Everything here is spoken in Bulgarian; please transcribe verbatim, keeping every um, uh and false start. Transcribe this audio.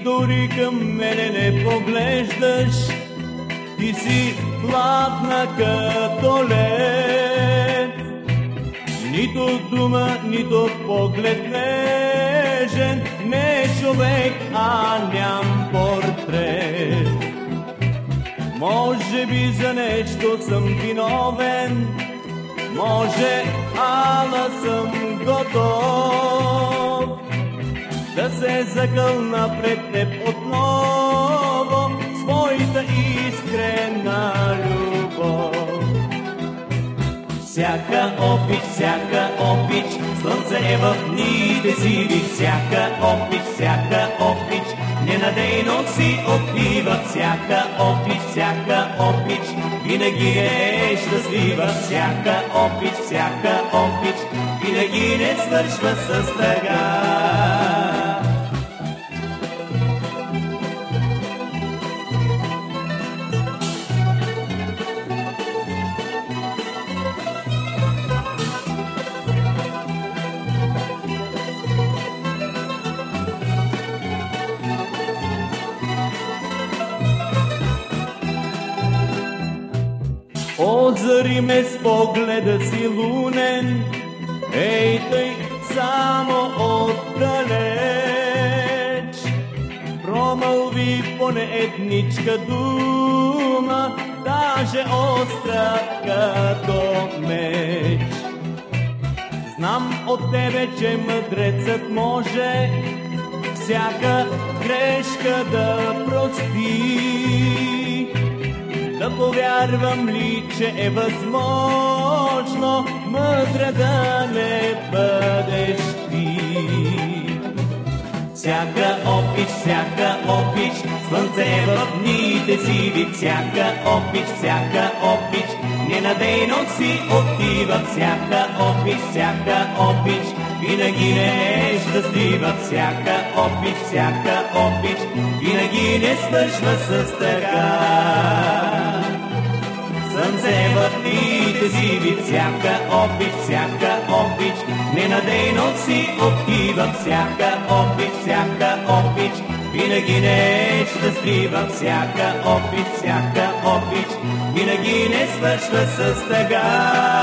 дори към мене не поглеждаш. Ти си хладна като лед, нито дума, нито поглед нежен, не е човек, а ням портрет. Може би за нещо съм виновен, може, ала съм готов да се закълна пред теб отново с моята искрена любов. Всяка обич, всяка обич, слънце е в дните сиви. Всяка обич, всяка обич, ненадейно си отива. Всяка обич, всяка обич, винаги е щастлива. Всяка обич, всяка обич, винаги не свършва с тъга. Озари ме с погледа си лунен, ей тъй само отдалеч. Промълви поне едничка дума, даже остра като меч. Знам от тебе, че мъдрецът може всяка грешка да прости. Да повярвам ли, че е възможно мъдра да не бъдеш ти? Всяка обич, всяка обич, слънце е в дните сиви. Всяка обич, всяка обич, ненадейно си отива. Всяка обич, всяка обич, винаги не е щастлива. Всяка обич, всяка обич, винаги не свършва с тъга. Слънце в дните сиви. Всяка обич, всяка обич, ненадейно си отива. Всяка обич, всяка обич, винаги не е щастлива. Всяка обич, всяка обич, винаги не свършва с тъга.